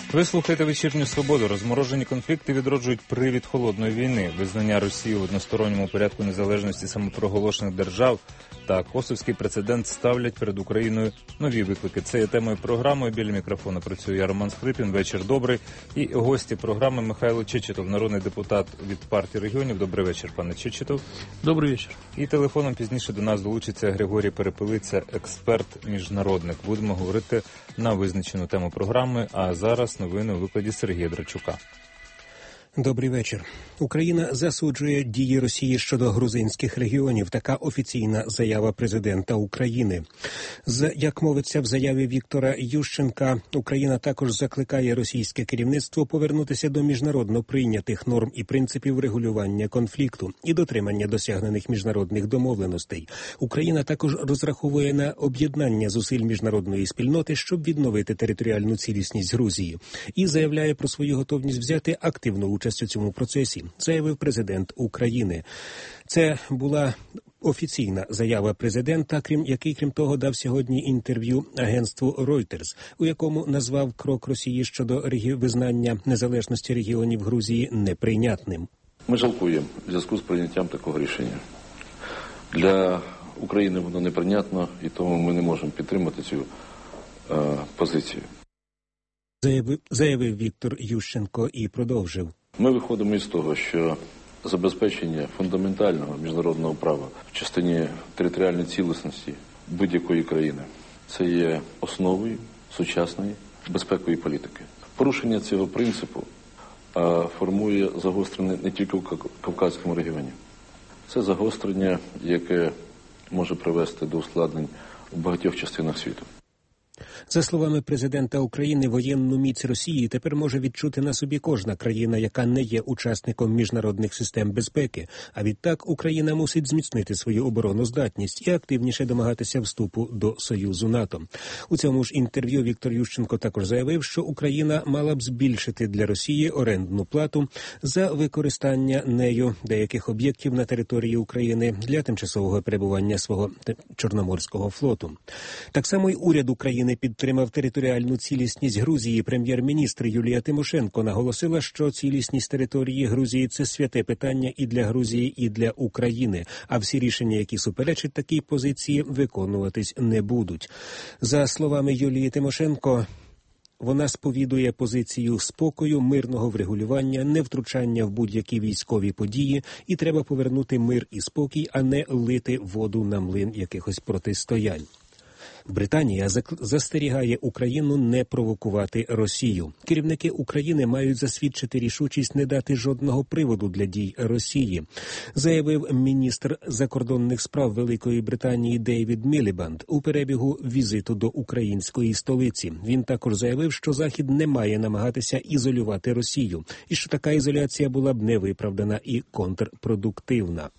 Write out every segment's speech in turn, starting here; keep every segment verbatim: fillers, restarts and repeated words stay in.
Ви слухаєте «Вечірню Свободу». Розморожені конфлікти відроджують привід холодної війни, визнання Росії в односторонньому порядку незалежності самопроголошених держав та косовський прецедент ставлять перед Україною нові виклики. Це є темою програми. Біля мікрофона працює я, Роман Скрипін. Вечір добрий. І гості програми Михайло Чечетов, народний депутат від партії регіонів. Добрий вечір, пане Чечетов. Добрий вечір. І телефоном пізніше до нас долучиться Григорій Перепелиця, експерт-міжнародник. Будемо говорити на визначену тему програми, а зараз новини у викладі Сергія Драчука. Добрий вечір. Україна засуджує дії Росії щодо грузинських регіонів. Така офіційна заява президента України. З, як мовиться в заяві Віктора Ющенка, Україна також закликає російське керівництво повернутися до міжнародно прийнятих норм і принципів регулювання конфлікту і дотримання досягнених міжнародних домовленостей. Україна також розраховує на об'єднання зусиль міжнародної спільноти, щоб відновити територіальну цілісність Грузії. І заявляє про свою готовність взяти активну участь у цьому процесі, заявив президент України. Це була офіційна заява президента, крім який, крім того, дав сьогодні інтерв'ю агентству Reuters, у якому назвав крок Росії щодо регі... визнання незалежності регіонів Грузії неприйнятним. Ми жалкуємо в зв'язку з прийняттям такого рішення. Для України воно неприйнятно, і тому ми не можемо підтримати цю е, позицію. Заявив, заявив Віктор Ющенко і продовжив. Ми виходимо із того, що забезпечення фундаментального міжнародного права в частині територіальної цілісності будь-якої країни – це є основою сучасної безпекової політики. Порушення цього принципу а, формує загострення не тільки в Кавказькому регіоні. Це загострення, яке може привести до ускладнень у багатьох частинах світу. За словами президента України, воєнну міць Росії тепер може відчути на собі кожна країна, яка не є учасником міжнародних систем безпеки. А відтак Україна мусить зміцнити свою обороноздатність і активніше домагатися вступу до Союзу НАТО. У цьому ж інтерв'ю Віктор Ющенко також заявив, що Україна мала б збільшити для Росії орендну плату за використання нею деяких об'єктів на території України для тимчасового перебування свого Чорноморського флоту. Так само й уряд України підтримав територіальну цілісність Грузії. Прем'єр-міністр Юлія Тимошенко наголосила, що цілісність території Грузії – це святе питання і для Грузії, і для України, а всі рішення, які суперечать такій позиції, виконуватись не будуть. За словами Юлії Тимошенко, вона сповідує позицію спокою, мирного врегулювання, невтручання в будь-які військові події, і треба повернути мир і спокій, а не лити воду на млин якихось протистоянь. Британія застерігає Україну не провокувати Росію. Керівники України мають засвідчити рішучість не дати жодного приводу для дій Росії, заявив міністр закордонних справ Великої Британії Дейвід Мілібанд у перебігу візиту до української столиці. Він також заявив, що Захід не має намагатися ізолювати Росію, і що така ізоляція була б невиправдана і контрпродуктивна.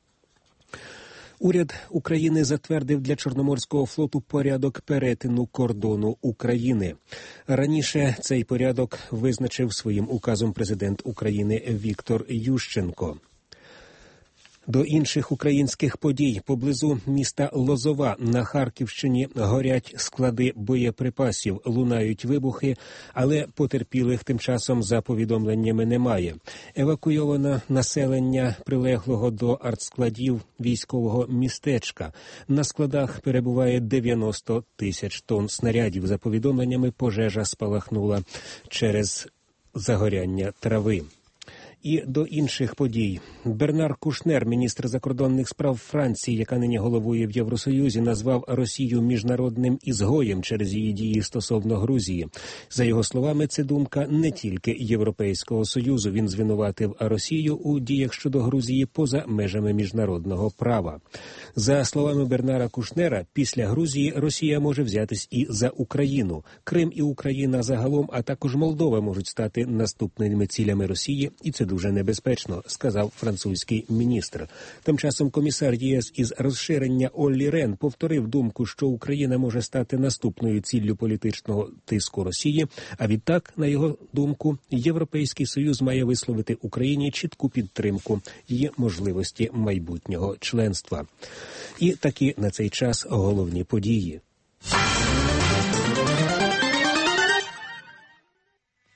Уряд України затвердив для Чорноморського флоту порядок перетину кордону України. Раніше цей порядок визначив своїм указом президент України Віктор Ющенко. До інших українських подій. Поблизу міста Лозова на Харківщині горять склади боєприпасів, лунають вибухи, але потерпілих тим часом за повідомленнями немає. Евакуйовано населення прилеглого до артскладів військового містечка. На складах перебуває дев'яносто тисяч тонн снарядів. За повідомленнями, пожежа спалахнула через загоряння трави. І до інших подій. Бернар Кушнер, міністр закордонних справ Франції, яка нині головує в Євросоюзі, назвав Росію міжнародним ізгоєм через її дії стосовно Грузії. За його словами, це думка не тільки Європейського Союзу. Він звинуватив Росію у діях щодо Грузії поза межами міжнародного права. За словами Бернара Кушнера, після Грузії Росія може взятись і за Україну. Крим і Україна загалом, а також Молдова можуть стати наступними цілями Росії, і це дуже небезпечно, сказав французький міністр. Тим часом комісар ЄС із розширення Оллі Рен повторив думку, що Україна може стати наступною ціллю політичного тиску Росії, а відтак, на його думку, Європейський Союз має висловити Україні чітку підтримку її можливості майбутнього членства. І такі на цей час головні події.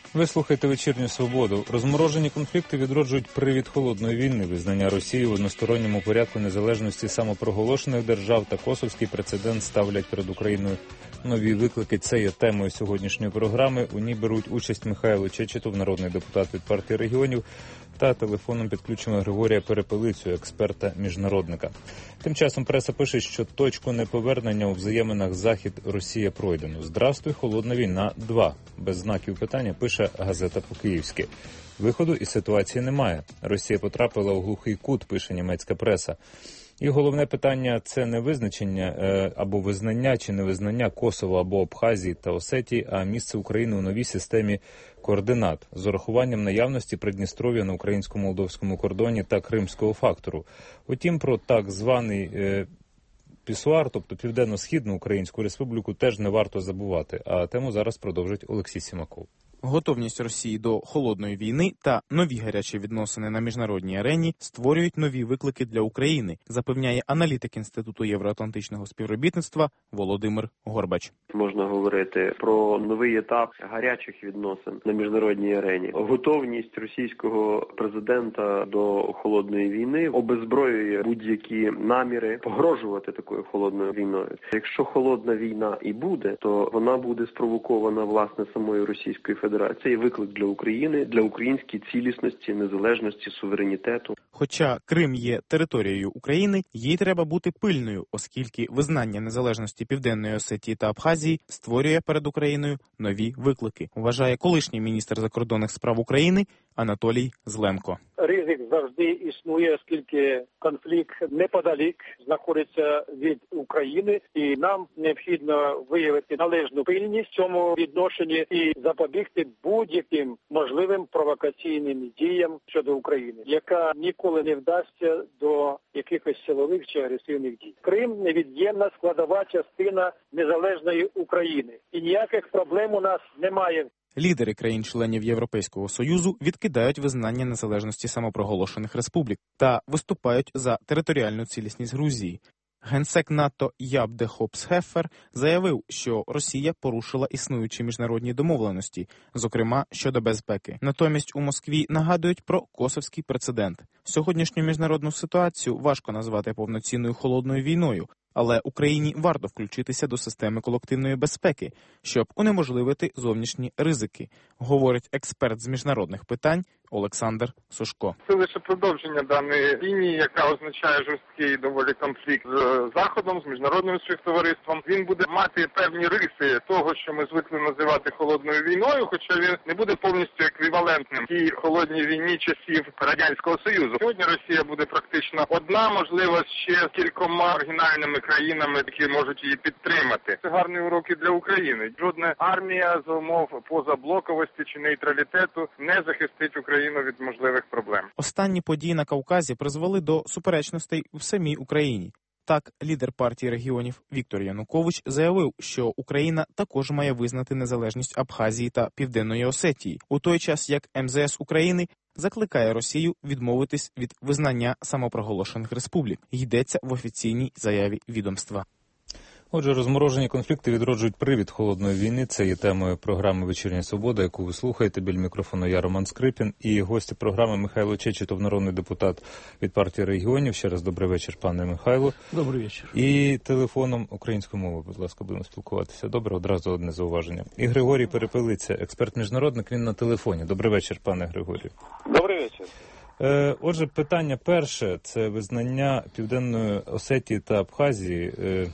Ви слухаєте «Вечірню свободу». Розморожені конфлікти відроджують привід холодної війни, визнання Росії в односторонньому порядку незалежності самопроголошених держав та косовський прецедент ставлять перед Україною нові виклики. Це є темою сьогоднішньої програми. У ній беруть участь Михайло Чечетов, народний депутат від партії регіонів, та телефоном підключимо Григорія Перепелицю, експерта-міжнародника. Тим часом преса пише, що точку неповернення у взаєминах Захід-Росія пройдено. «Здравствуй, холодна війна два». Без знаків питання пише газета «По-київськи». Виходу із ситуації немає. Росія потрапила у глухий кут, пише німецька преса. І головне питання – це не визначення або визнання чи невизнання Косово або Абхазії та Осетії, а місце України у новій системі координат з урахуванням наявності Придністров'я на українсько-молдовському кордоні та кримського фактору. Утім, про так званий е, пісуар, тобто Південно-Східну Українську Республіку, теж не варто забувати. А тему зараз продовжить Олексій Сімаков. Готовність Росії до холодної війни та нові гарячі відносини на міжнародній арені створюють нові виклики для України, запевняє аналітик Інституту євроатлантичного співробітництва Володимир Горбач. Можна говорити про новий етап гарячих відносин на міжнародній арені. Готовність російського президента до холодної війни обезброює будь-які наміри погрожувати такою холодною війною. Якщо холодна війна і буде, то вона буде спровокована власне самою Російською Федерацією. Це є виклик для України, для української цілісності, незалежності, суверенітету. Хоча Крим є територією України, їй треба бути пильною, оскільки визнання незалежності Південної Осетії та Абхазії створює перед Україною нові виклики, вважає колишній міністр закордонних справ України Анатолій Зленко. Ризик завжди існує, оскільки конфлікт неподалік знаходиться від України, і нам необхідно виявити належну пильність в цьому відношенні і запобігти будь-яким можливим провокаційним діям щодо України, яка ніколи не вдасться до якихось силових чи агресивних дій. Крим – невід'ємна складова частина незалежної України, і ніяких проблем у нас немає. Лідери країн-членів Європейського Союзу відкидають визнання незалежності самопроголошених республік та виступають за територіальну цілісність Грузії. Генсек НАТОЯб де Хопс-Хеффер заявив, що Росія порушила існуючі міжнародні домовленості, зокрема щодо безпеки. Натомість у Москві нагадують про косовський прецедент. Сьогоднішню міжнародну ситуацію важко назвати повноцінною холодною війною, але Україні варто включитися до системи колективної безпеки, щоб унеможливити зовнішні ризики, говорить експерт з міжнародних питань Олександр Сушко. Це лише продовження даної лінії, яка означає жорсткий доволі конфлікт з Заходом, з міжнародним співтовариством. Він буде мати певні риси того, що ми звикли називати холодною війною, хоча він не буде повністю еквівалентним тій холодній війні часів Радянського Союзу. Сьогодні Росія буде практично одна, можливо, ще з кількома оригінальними країнами, які можуть її підтримати. Це гарний урок і для України. Жодна армія за умов позаблоковості чи нейтралітету не захистить Україну від можливих проблем. Останні події на Кавказі призвели до суперечностей в самій Україні. Так, лідер партії регіонів Віктор Янукович заявив, що Україна також має визнати незалежність Абхазії та Південної Осетії, у той час як ем зе ес України закликає Росію відмовитись від визнання самопроголошених республік. Йдеться в офіційній заяві відомства. Отже, розморожені конфлікти відроджують привід холодної війни. Це є темою програми «Вечірня свобода», яку ви слухаєте. Біля мікрофону я, Роман Скрипін, і гості програми Михайло Чечетов, народний депутат від партії регіонів. Ще раз добрий вечір, пане Михайло. Добрий вечір. І телефоном українською мовою, будь ласка, будемо спілкуватися. Добре, одразу одне зауваження. І Григорій Перепелиця, експерт-міжнародник, він на телефоні. Добрий вечір, пане Григорію. Добрий вечір. Отже, питання перше – це визнання Південної Осетії та Абхазії.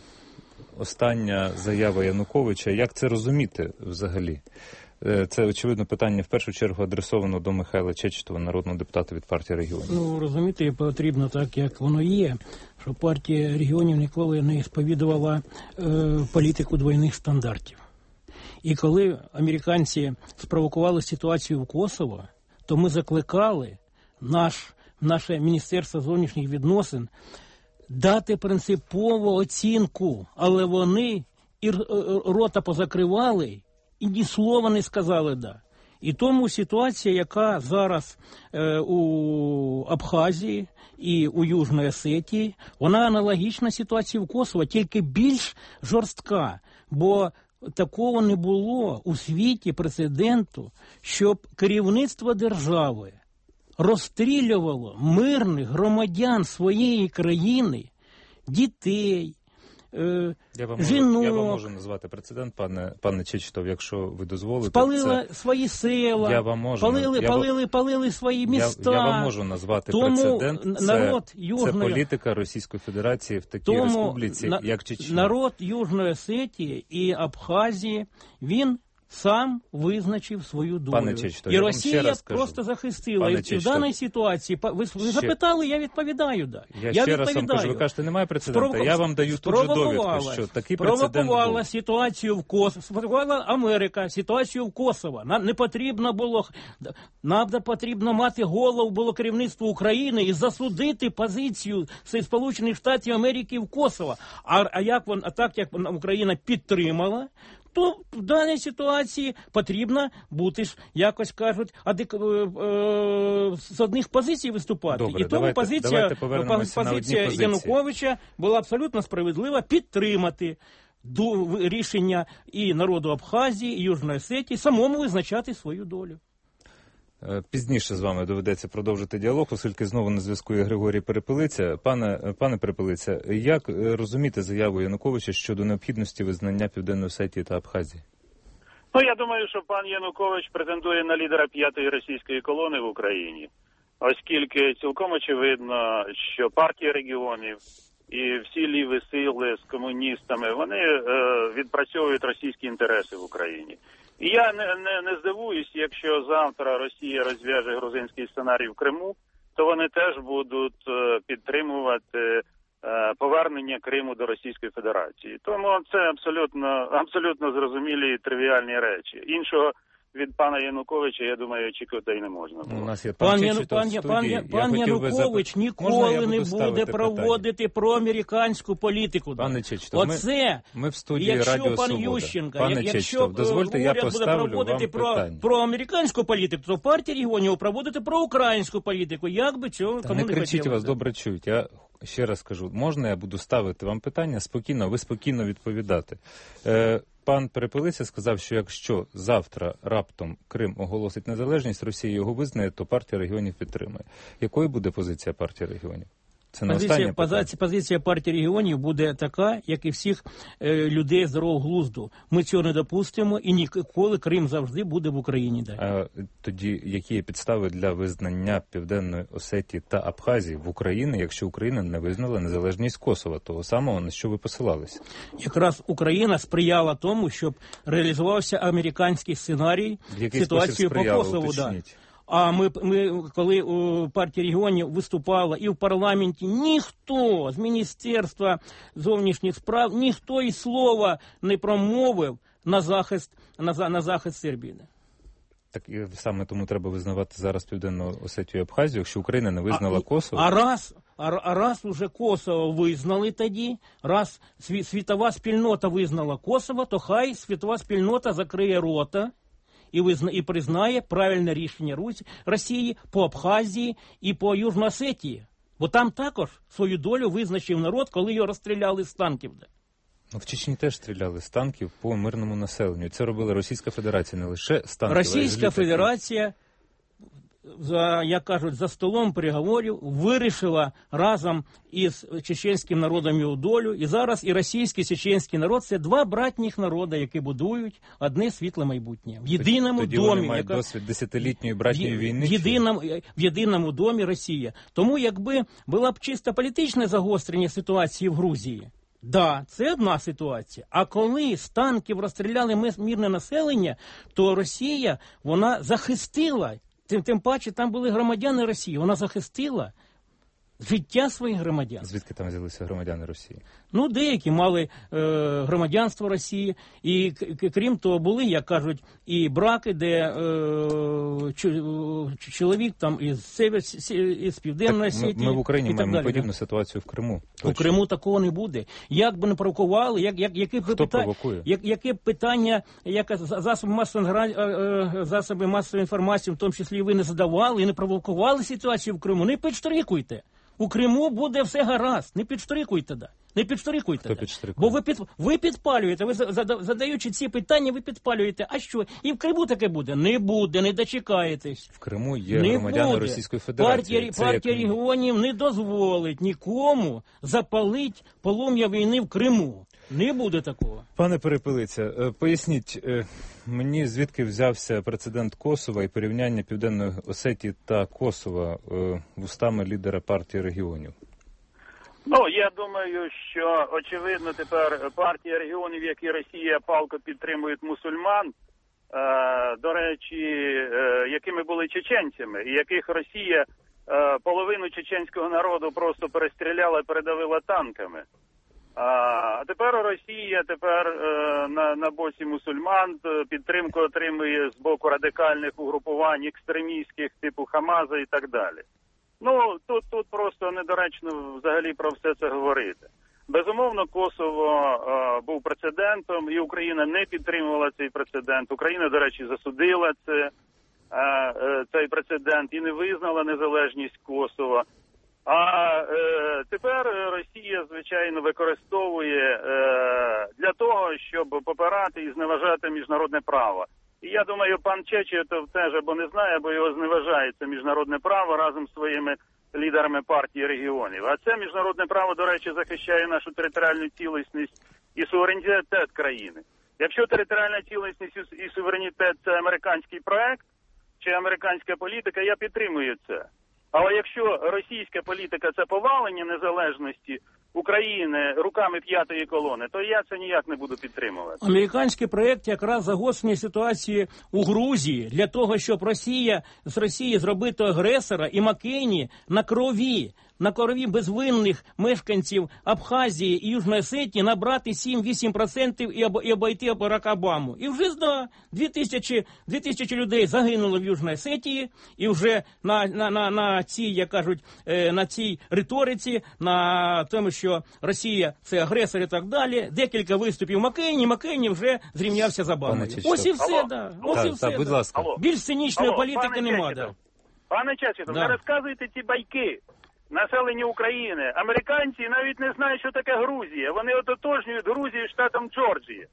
Остання заява Януковича. Як це розуміти взагалі? Це, очевидно, питання в першу чергу адресовано до Михайла Чечетова, народного депутата від партії регіонів. Ну, розуміти потрібно так, як воно є, що партія регіонів ніколи не сповідувала е, політику двойних стандартів. І коли американці спровокували ситуацію в Косово, то ми закликали наш, наше Міністерство зовнішніх відносин дати принципову оцінку, але вони і рота позакривали, і ні слова не сказали «да». І тому ситуація, яка зараз е, у Абхазії і у Южній Осетії, вона аналогічна ситуації в Косово, тільки більш жорстка, бо такого не було у світі прецеденту, щоб керівництво держави розстрілювало мирних громадян своєї країни, дітей, е, я вам, можу, жінок. я вам можу назвати прецедент, пане, пане Чечетов, якщо ви дозволите. Спалили це... свої села, я вам можу, палили, я... палили, палили свої міста. Я, я вам можу назвати Тому прецедент. Це, народ Южної... це політика Російської Федерації в такій Тому республіці, на... як Чечня. Народ Южної Осетії і Абхазії, він сам визначив свою долю. Пане Чечетов, і я вам Росія ще раз просто кажу. захистила. Пане І в Чечетов, даній ситуації, ви, ви ще... запитали, я відповідаю. Да. Я, я ще раз вам кажу, ви кажете, немає прецеденту. Спровоку... Я вам даю тут же довідку, що такий прецедент Спровокувала був. ситуацію в Косово, спровокувала Америка ситуацію в Косово. Нам не потрібно було, нам потрібно мати голову було керівництво України і засудити позицію Сполучених Штатів Америки в Косово. А, а як вон, а так як Україна підтримала, то в даній ситуації потрібно бути ж, якось кажуть, адек... з одних позицій виступати. Добре, і тому давайте, позиція, давайте позиція Януковича була абсолютно справедлива підтримати до рішення і народу Абхазії, і Южної Осетії самому визначати свою долю. Пізніше з вами доведеться продовжити діалог, оскільки знову на зв'язку є Григорій Перепелиця. Пане, пане Перепелиця, як розуміти заяву Януковича щодо необхідності визнання Південної Осетії та Абхазії? Ну, я думаю, що пан Янукович претендує на лідера п'ятої російської колони в Україні, оскільки цілком очевидно, що партія регіонів і всі ліві сили з комуністами, вони е, відпрацьовують російські інтереси в Україні. І я не, не, не здивуюсь, якщо завтра Росія розв'яже грузинський сценарій в Криму, то вони теж будуть е, підтримувати е, повернення Криму до Російської Федерації. Тому це абсолютно, абсолютно зрозумілі і тривіальні речі. Іншого від пана Януковича, я думаю, очікувати і не можна було. У нас є пан, пан, Яну, пан, пан, пан Янукович запит... ніколи не буде проводити проамериканську політику. Пане Чечетов, Оце, ми, ми в студії якщо Радіо пан Свобода. Ющенко, Пане якщо Чечетов, дозвольте, я поставлю буде проводити вам про, питання. проамериканську політику, то партія регіонів проводити проукраїнську політику. Як би цього Та кому не не кричіть, хотілося. вас добре чують. Я ще раз кажу, можна я буду ставити вам питання спокійно, ви спокійно відповідати. Е, Пан Перепелиця сказав, що якщо завтра раптом Крим оголосить незалежність, Росія його визнає, то партія регіонів підтримає. Якою буде позиція партії регіонів? Це не позиція, позиція, позиція партії регіонів буде така, як і всіх е, людей здорового глузду. Ми цього не допустимо і ніколи Крим завжди буде в Україні. Да. А тоді які є підстави для визнання Південної Осетії та Абхазії в Україні, якщо Україна не визнала незалежність Косова, того самого, на що ви посилалися? Якраз Україна сприяла тому, щоб реалізувався американський сценарій ситуації по Косову. Да. А ми, ми, коли у партії регіонів виступала і в парламенті, ніхто з Міністерства зовнішніх справ, ніхто і слова не промовив на захист, на, на захист Сербії. Так і саме тому треба визнавати зараз Південну Осетію і Абхазію, якщо Україна не визнала а, Косово. А раз, а, а раз уже Косово визнали тоді, раз сві, світова спільнота визнала Косово, то хай світова спільнота закриє рота і, визна, і признає правильне рішення Русі, Росії по Абхазії і по Южній Осетії. Бо там також свою долю визначив народ, коли його розстріляли з танків. Ну, в Чечні теж стріляли з танків по мирному населенню. Це робила Російська Федерація, не лише з танків. Російська Федерація, за, як кажуть, за столом переговорів вирішила разом із чеченським народом його долю. І зараз і російський, і чеченський народ – це два братніх народи, які будують одне світле майбутнє. В єдиному тоді домі. Вони мають яка... досвід десятилітньої братньої в, війни? В єдиному, в єдиному домі Росія. Тому якби була б чисто політичне загострення ситуації в Грузії, да, це одна ситуація. А коли з танків розстріляли мирне населення, то Росія, вона захистила, тим, тим паче там були громадяни Росії, вона захистила життя своїх громадян. Звідки там з'явилися громадяни Росії? Ну, деякі мали е, громадянство Росії, і к- крім того були, як кажуть, і браки, де е, ч- чоловік там із Север, із Південної Осетії. Ми, ми в Україні маємо далі, подібну да. ситуацію в Криму. Точно. У Криму такого не буде. Як би не провокували, як, як, яке, Хто питання, провокує? як, яке питання, як засоби масової, засоби масової інформації, в тому числі і ви не задавали, і не провокували ситуацію в Криму, не підштрикуйте. у Криму буде все гаразд. Не підштрикуйте, да. Не підштрикуйте. Хто да. підштрикує? Бо ви, під, ви підпалюєте, ви задаючи ці питання, ви підпалюєте. А що? І в Криму таке буде? Не буде, не дочекаєтесь. В Криму є не громадяни буде. Російської Федерації. Партія, Це партія як... регіонів не дозволить нікому запалити полум'я війни в Криму. Не буде такого. Пане Перепелиця, поясніть мені, звідки взявся прецедент Косова і порівняння Південної Осетії та Косова вустами лідера партії регіонів? Ну, я думаю, що, очевидно, тепер партія регіонів, які Росія палко підтримують мусульман, е, до речі, е, якими були чеченцями, і яких Росія е, половину чеченського народу просто перестріляла і передавила танками. А тепер Росія тепер е, на, на боці мусульман, підтримку отримує з боку радикальних угрупувань екстремістських типу Хамаза і так далі. Ну, тут, тут просто недоречно взагалі про все це говорити. Безумовно, Косово е, був прецедентом, і Україна не підтримувала цей прецедент. Україна, до речі, засудила це, е, е, цей прецедент і не визнала незалежність Косова. А е, тепер Росія, звичайно, використовує е, для того, щоб попирати і зневажати міжнародне право. І я думаю, пан Чечетов теж або не знає, або його зневажає це міжнародне право разом з своїми лідерами партії регіонів. А це міжнародне право, до речі, захищає нашу територіальну цілісність і суверенітет країни. Якщо територіальна цілісність і суверенітет – це американський проект чи американська політика, я підтримую це. Але якщо російська політика – це повалення незалежності України руками п'ятої колони, то я це ніяк не буду підтримувати. Американський проєкт якраз загострює ситуацію у Грузії для того, щоб Росія з Росії зробити агресора і Маккейні на крові, на крові безвинних мешканців Абхазії і Южної Осетії набрати сім-вісім відсотків і, об, і обійти Барака Обаму. І вже да, дві тисячі, дві тисячі людей загинуло в Южній Осетії, і вже на, на, на, на цій, як кажуть, на цій риториці, на тому, що Росія це агресор і так далі, декілька виступів Маккейні, Маккейні вже зрівнявся з Обамою. Ось і все, да. Ось так, і все. так, будь да. ласка. Більш цинічної Алло, політики нема, да. Пане Чечетов, Да. не розказуйте ці байки. Населення України. Американці навіть не знають, що таке Грузія. Вони ототожнюють Грузію штатом Джорджії.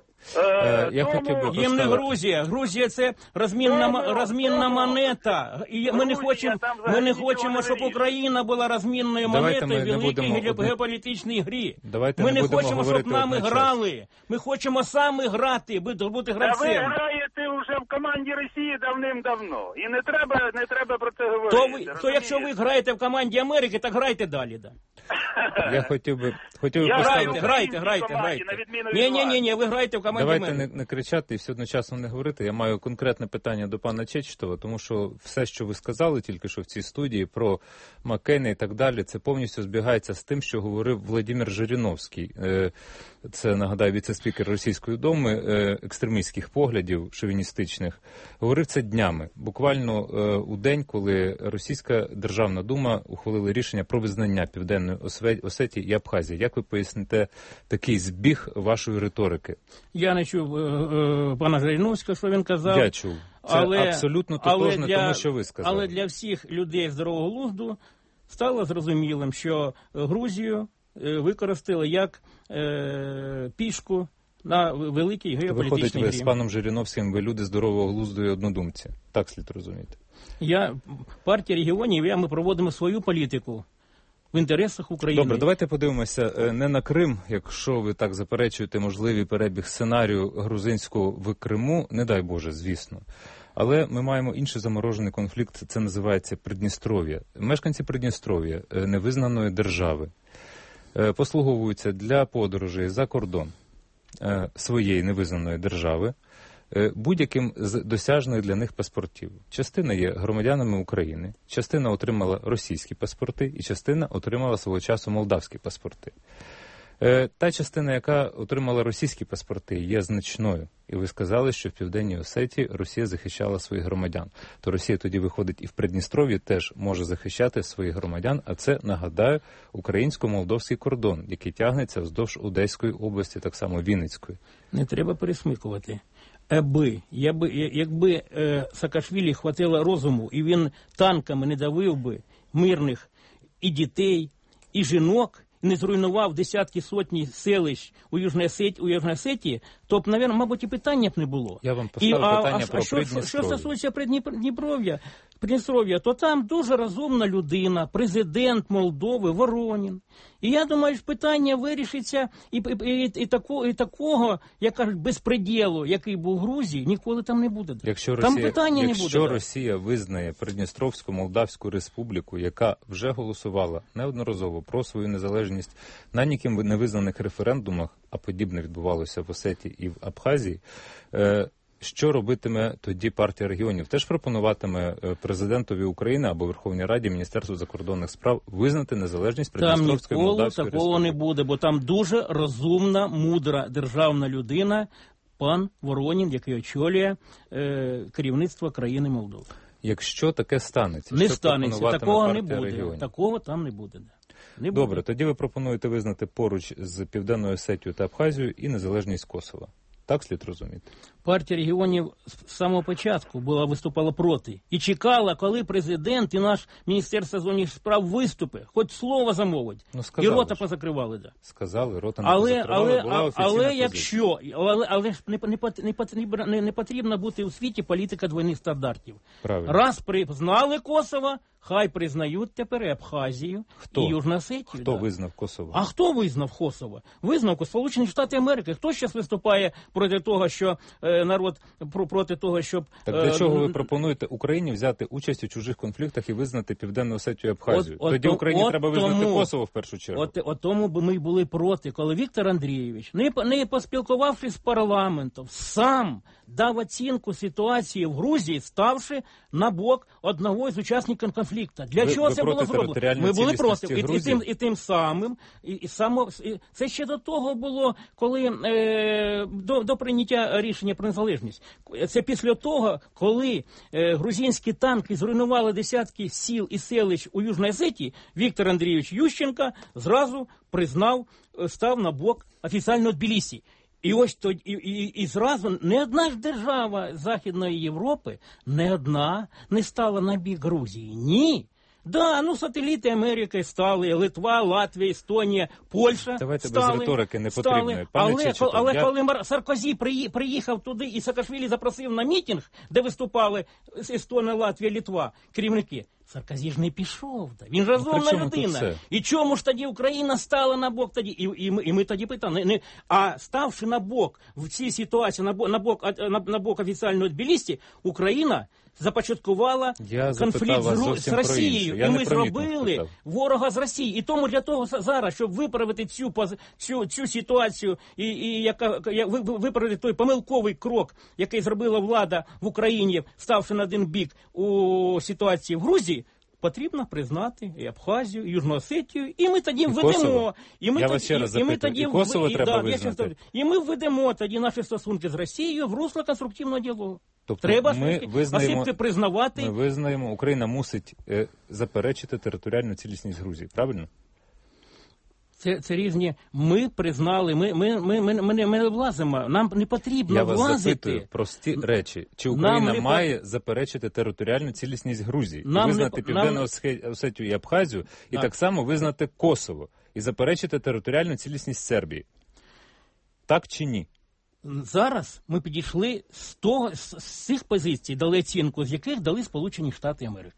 Е, я хотів би Їм не поставити- Грузія. Грузія це розмінна, м- розмінна монета. І ми не Грузія, хочемо, там ми взагалі не нічого хочемо, не щоб вирішує. Україна була розмінною Давайте монетою ми не в великій будемо ге- одне- геополітичній грі. Давайте Ми не не будемо хочемо, щоб говорити нами одночасно. грали. Ми хочемо саме грати, бути, бути Та ви гравцем. граєте вже в команді Росії давним-давно. І не треба, не треба про це говорити. То, ви, то розумієте? якщо ви граєте в команді Америки, так грайте далі. Да. Я хотів би, хотів би Я поставити... Грайте, в грайте, українській грайте, команді, грайте. на відміну від Ні, ні, вас. ні, ні, ви граєте в команді Давайте Америки. не, не кричати і все одночасно не говорити. Я маю конкретне питання до пана Чечетова, тому що все, що ви сказали тільки що в цій студії про Маккейна і так далі, це повністю збігається з тим, що говорив Владимир Жириновський. Е, Це, нагадаю, віце-спікер Російської Думи, е, екстремістських поглядів, шовіністичних. Говорив це днями, буквально е, у день, коли Російська Державна Дума ухвалила рішення про визнання Південної Осве- Осетії і Абхазії. Як ви поясните такий збіг вашої риторики? Я не чув е, е, пана Жириновського, що він казав. Я чув. Це але, абсолютно тотожно для, тому, що ви сказали. Але для всіх людей здорового глузду стало зрозумілим, що Грузію е, використали як е, пішку на великій Виходить, геополітичній ви грі. з паном Жириновським, ви люди здорового глузду і однодумці. Так слід розуміти. Я, партія регіонів, я, ми проводимо свою політику в інтересах України. Добре, давайте подивимося е, не на Крим, якщо ви так заперечуєте можливий перебіг сценарію грузинського в Криму, не дай Боже, звісно. Але ми маємо інший заморожений конфлікт, це називається Придністров'я. Мешканці Придністров'я, е, невизнаної держави, е, послуговуються для подорожей за кордон е, своєї невизнаної держави е, будь-яким з досяжних для них паспортів. Частина є громадянами України, частина отримала російські паспорти і частина отримала свого часу молдавські паспорти. Е, Та частина, яка отримала російські паспорти, є значною. І ви сказали, що в Південній Осетії Росія захищала своїх громадян. То Росія тоді виходить і в Придністров'ї теж може захищати своїх громадян, а це, нагадаю, українсько-молдовський кордон, який тягнеться вздовж Одеської області, так само Вінницької. Не треба пересмикувати. Аби, якби, якби е, Саакашвілі хватило розуму, і він танками не давив би мирних і дітей, і жінок, не зруйнував десятки сотні селищ у Южній Осетії, у Южній Осетії, то, навіть, мабуть, і питання б не було. Я вам поставив і, питання а, про а що, Придністров'я. Що стосується Придністров'я, Придністров'я, то там дуже розумна людина, президент Молдови, Воронін. І я думаю, що питання вирішиться і, і, і, і, тако, і такого, як кажуть, безпреділу, який був в Грузії, ніколи там не буде. Якщо там Росія, питання якщо не буде. Росія визнає Придністровську Молдавську республіку, яка вже голосувала неодноразово про свою незалежність на ніким невизнаних референдумах, а подібне відбувалося в Осетії і в Абхазії, е, що робитиме тоді партія регіонів? Теж пропонуватиме президентові України або Верховній Раді, Міністерству закордонних справ визнати незалежність Придністровської Молдавської республіки? Там ніколи такого не буде, бо там дуже розумна, мудра державна людина, пан Воронін, який очолює е, керівництво країни Молдови. Якщо таке станеться, не що станеться, такого не буде. Регіонів? Такого там не буде. Не Добре, буде. тоді ви пропонуєте визнати поруч з Південною Осетією та Абхазією і незалежність Косова. Так слід розуміти? Партія регіонів з самого початку була виступала проти. І чекала, коли президент і наш Міністерство зовнішніх справ виступить, хоч слово замовить. Ну, і рота ж. позакривали. Да. Сказали, рота не але, позакривали, але, була але, офіційна але позиція. якщо, але, але ж не, не, не, потрібно, не, не потрібно бути у світі політика двойних стандартів. Правильно. Раз признали Косово, хай признають тепер і Абхазію, хто? і Южну Осетію. Хто да. визнав Косово? А хто визнав Косово? Визнав Сполучені Штати Америки. Хто зараз виступає проти того, що е, народ про, проти того, щоб... Так е, для чого ви пропонуєте Україні взяти участь у чужих конфліктах і визнати Південну Осетію і Абхазію? От, Тоді от, Україні от треба визнати тому, Косово в першу чергу. От, от тому б ми були проти, коли Віктор Андрійович, не, не поспілкувавшись з парламентом, сам дав оцінку ситуації в Грузії, ставши на бок одного із учасників конфлікту. Для ви, чого ви це було зроблено? Ми були проти. І, і, тим, і тим самим, і, і само, і це ще до того було, коли е, до, до прийняття рішення про незалежність. Це після того, коли е, грузинські танки зруйнували десятки сіл і селищ у Южній Осетії, Віктор Андрійович Ющенко зразу признав, став на бок офіційно Тбілісі. І ось тоді, і, і, і зразу не одна ж держава Західної Європи, не одна не стала на бік Грузії. Ні. Да, ну сателіти Америки стали, Литва, Латвія, Естонія, Польща. Давайте стали, без риторики не потрібно. Але, Чечетов, але я... коли Саркозі приїхав туди і Саакашвілі запросив на мітинг, де виступали Естонія, Латвія, Литва, керівники, Саркозі ж не пішов. Да. Він розумна ну, людина. І чому ж тоді Україна стала на бок тоді? І, і, ми, і ми тоді питали. Не, а ставши на бок в цій ситуації, на бок, на бок, на, на бок офіційного Тбілісі, Україна започаткувала Я конфлікт з, з Росією. І ми зробили питав. ворога з Росії. І тому для того зараз, щоб виправити цю, цю, цю ситуацію, і, і яка, виправити той помилковий крок, який зробила влада в Україні, ставши на один бік у ситуації в Грузії, потрібно признати і Абхазію, і Южну Осетію, і ми тоді і введемо. Косово. І ми Я тоді, вас ще раз і, і ми запитую, тоді і Косово і, треба да, визнати? Ще, і ми введемо тоді наші стосунки з Росією в русло конструктивного діалогу. Тобто Треба ми визнаємо, признавати. Ми визнаємо, Україна мусить е, заперечити територіальну цілісність Грузії, правильно? Це, це різні. Ми признали, ми, ми, ми, ми, ми, не, ми не влазимо. Нам не потрібно Я вас влазити. запитую прості речі. Чи Україна не має заперечити територіальну цілісність Грузії? Нам І визнати не... Південну нам... Осетію і Абхазію, і так. так само визнати Косово, і заперечити територіальну цілісність Сербії. Так чи ні? Зараз ми підійшли з, того, з, з цих позицій, дали оцінку, з яких дали Сполучені Штати Америки.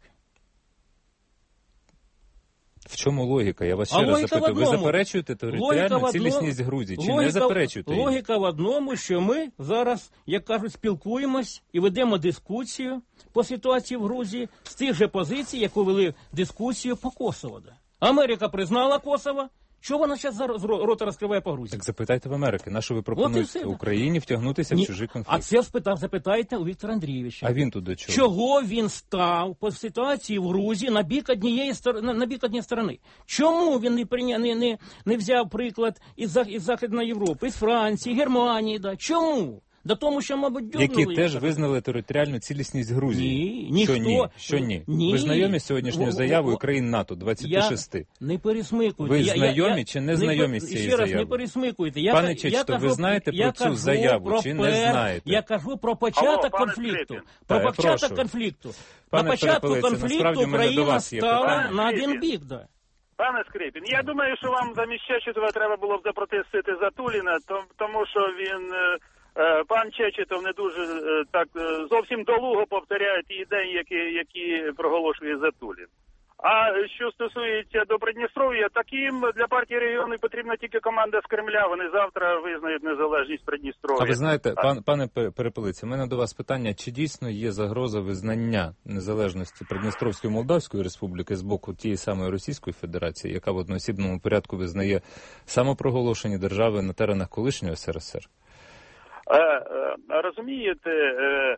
В чому логіка? Я вас ще раз запитую. Ви заперечуєте територіальну цілісність Грузії? Чи логіка, не заперечуєте її? Логіка в одному, що ми зараз, як кажуть, спілкуємось і ведемо дискусію по ситуації в Грузії з тих же позицій, яку вели дискусію по Косово. Америка признала Косово. Чого вона зараз рота розкриває по Грузії? Так запитайте в Америки. На що ви пропонуєте Україні втягнутися Ні. в чужий конфлікт? А це спитав, запитайте у Віктора Андрійовича. А він тут до чого? Чого він став по ситуації в Грузії на бік однієї сторони, на бік однієї сторони? Чому він не прийня, не, не, не взяв приклад із, із Західної Європи, із Франції, Германії? Да? Чому? До тому, що, мабуть, дьогнули. Які теж визнали територіальну цілісність Грузії. Ні, ніхто. Що ні? Що ні? ні. Ви знайомі з сьогоднішньою заявою країн НАТО, двадцяти шести? Я не пересмикуйте. Ви я, знайомі я, чи не знайомі з цією заявою? заявою? Ще раз, не пересмикуйте. Я, Пане Чечетов, ви знаєте про цю заяву чи не знаєте? Я кажу про початок Алло, конфлікту. Та, Про початок прошу. конфлікту. Пане На початку Перепелице, конфлікту насправді в мене до Україна вас є стала питання. на один бік. Да. Пане Скрипін, я думаю, що вам замість Чечетова треба було б запротестити Затуліна, тому що він, пан Чечетов не дуже так зовсім долуго повторяє ті ідеї, які, які проголошує Затулін. А що стосується до Придністров'я, таким для партії регіонів потрібна тільки команда з Кремля. Вони завтра визнають незалежність Придністров'я. А ви знаєте, пан, пане Перепелиці, у мене до вас питання, чи дійсно є загроза визнання незалежності Придністровської Молдавської Республіки з боку тієї самої Російської Федерації, яка в одноосібному порядку визнає самопроголошені держави на теренах колишнього ес ер ес ер? Е, е, розумієте, е,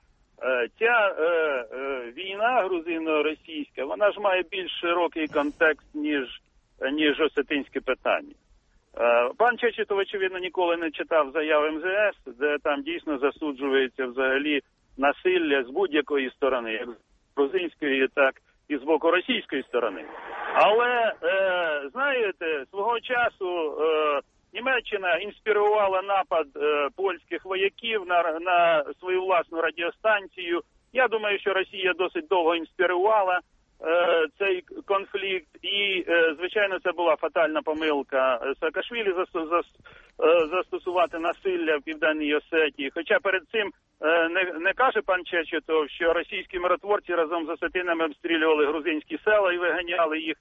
Ця е, е, війна грузино-російська, вона ж має більш широкий контекст, ніж, ніж осетинське питання. Е, пан Чечетов, очевидно, ніколи не читав заяв ем зе ес, де там дійсно засуджується взагалі насилля з будь-якої сторони, як з грузинської, так і з боку російської сторони. Але, е, знаєте, свого часу... Е, Німеччина інспірувала напад е, польських вояків на, на свою власну радіостанцію. Я думаю, що Росія досить довго інспірувала е, цей конфлікт. І, е, звичайно, це була фатальна помилка Саакашвілі застос, зас, е, застосувати насилля в Південній Осетії. Хоча перед цим е, не, не каже пан Чечетов, що російські миротворці разом з осетинами обстрілювали грузинські села і виганяли їх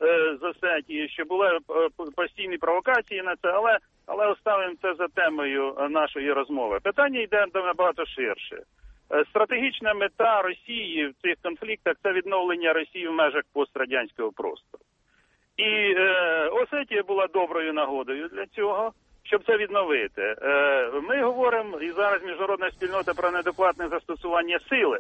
з Осетії, що були постійні провокації на це, але, але оставимо це за темою нашої розмови. Питання йде набагато ширше. Стратегічна мета Росії в цих конфліктах – це відновлення Росії в межах пострадянського простору. І е, Осетія була доброю нагодою для цього, щоб це відновити. Е, ми говоримо, і зараз міжнародна спільнота, про недокладне застосування сили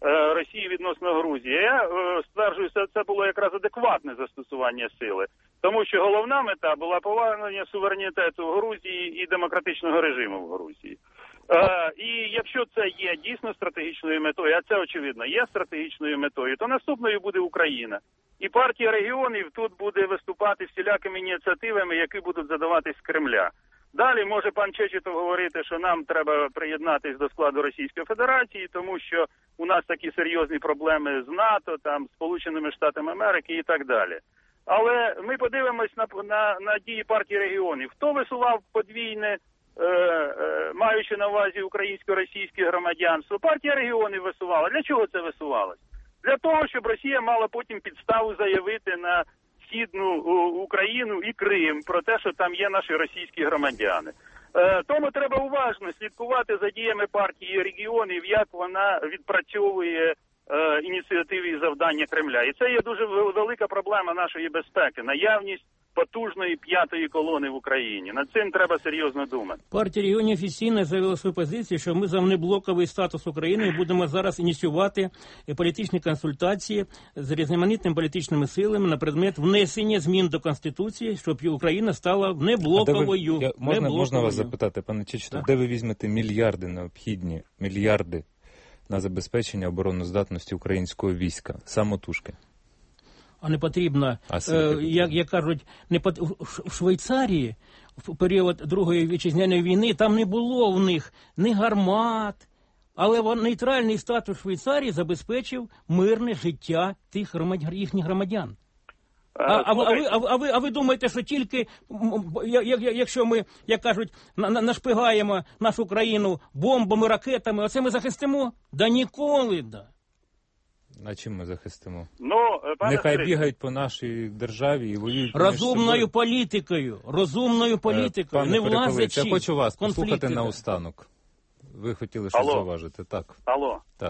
Росії відносно Грузії. Я е, стверджую, що це було якраз адекватне застосування сили. Тому що головна мета була повернення суверенітету Грузії і демократичного режиму в Грузії. Е, і якщо це є дійсно стратегічною метою, а це, очевидно, є стратегічною метою, то наступною буде Україна. І партія регіонів тут буде виступати всілякими ініціативами, які будуть задаватись з Кремля. Далі може пан Чечетов говорити, що нам треба приєднатись до складу Російської Федерації, тому що у нас такі серйозні проблеми з НАТО, там, Сполученими Штатами Америки і так далі. Але ми подивимось на, на, на дії партії регіонів. Хто висував подвійне, е, е, маючи на увазі українсько-російське громадянство? Партія регіонів висувала. Для чого це висувалось? Для того, щоб Росія мала потім підставу заявити на Східну Україну і Крим про те, що там є наші російські громадяни. Е, тому треба уважно слідкувати за діями партії регіонів, як вона відпрацьовує е, ініціативи і завдання Кремля. І це є дуже велика проблема нашої безпеки. Наявність потужної п'ятої колони в Україні. Над цим треба серйозно думати. Партія регіонів офіційно заявила свою позицію, що ми за внеблоковий статус України і будемо зараз ініціювати політичні консультації з різноманітними політичними силами на предмет внесення змін до Конституції, щоб Україна стала внеблоковою. Ви, я, можна, можна вас запитати, пане Чечетов, де ви візьмете мільярди необхідні, мільярди на забезпечення обороноздатності українського війська, самотужки? А не потрібно, е, як, як кажуть, не пот... в Швейцарії в період Другої вітчизняної війни там не було в них ні гармат, але нейтральний статус Швейцарії забезпечив мирне життя тих громадян, їхніх громадян. А, а, а, ви, а, а, ви, а ви думаєте, що тільки, якщо ми, як кажуть, нашпигаємо нашу країну бомбами, ракетами, оце ми захистимо? Да ніколи, да. А чим ми захистимо? Ну, Нехай Сергій бігають по нашій державі і воюють. Розумною політикою, розумною політикою, Пане не влазячи. Я хочу вас послухати наостанок. Ви хотіли щось зауважити, так? Алло. Так.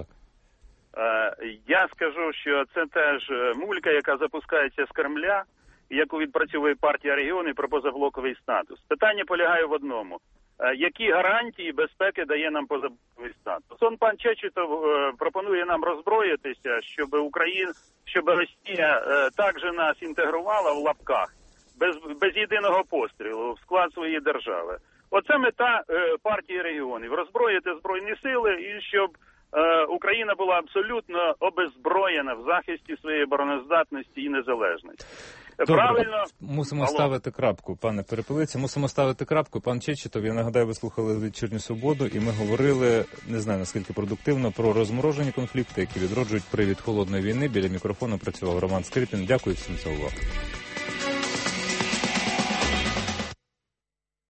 Е, я скажу, що це теж мулька, яка запускається з Кремля, яку відпрацьовує партія регіонів про позаблоковий статус. Питання полягає в одному. Які гарантії безпеки дає нам позаблоковий статус? Он пан Чечетов е, пропонує нам роззброїтися, щоб Україна, щоб Росія е, також нас інтегрувала в лапках без, без єдиного пострілу в склад своєї держави. Оце мета е, партії регіонів – роззброїти Збройні сили і щоб е, Україна була абсолютно обеззброєна в захисті своєї обороноздатності і незалежності. Добре. Правильно. Мусимо Алло. ставити крапку, пане Перепелиці. Мусимо ставити крапку. Пан Чечетов, я нагадаю, ви слухали «Вечірню Свободу», і ми говорили, не знаю наскільки продуктивно, про розморожені конфлікти, які відроджують привід холодної війни. Біля мікрофону працював Роман Скрипін. Дякую всім за увагу.